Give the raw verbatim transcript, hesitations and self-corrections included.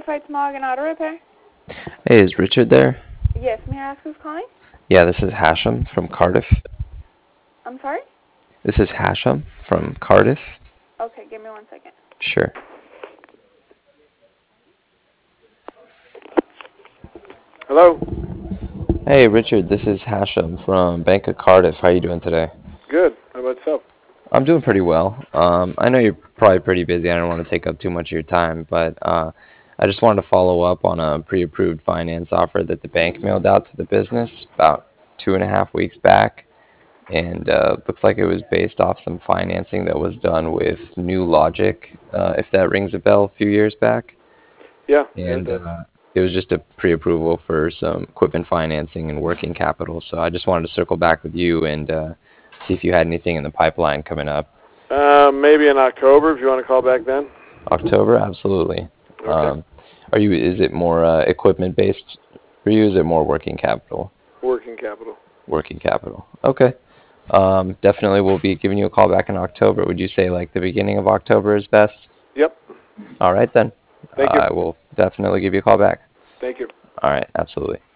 Fight Smog and Auto Repair. Hey, is Richard there? Yes, may I ask who's calling? Yeah, this is Hashem from Cardiff. I'm sorry? This is Hashem from Cardiff. Okay, give me one second. Sure. Hello. Hey, Richard, this is Hashem from Bank of Cardiff. How you doing today? Good. How about yourself? I'm doing pretty well. Um, I know you're probably pretty busy. I don't want to take up too much of your time, but uh, I just wanted to follow up on a pre-approved finance offer that the bank mailed out to the business about two and a half weeks back. And uh, looks like it was based off some financing that was done with New Logic, uh, if that rings a bell, a few years back. Yeah, yeah, it And does. uh, it was just a pre-approval for some equipment financing and working capital. So I just wanted to circle back with you and uh, see if you had anything in the pipeline coming up. Uh, maybe in October if you want to call back then. October, absolutely. Okay. Um, are you? Is it more uh, equipment based for you? Is it more working capital? Working capital. Working capital. Okay. Um, definitely, we'll be giving you a call back in October. Would you say like the beginning of October is best? Yep. All right then. Thank you. I will definitely give you a call back. Thank you. All right, absolutely.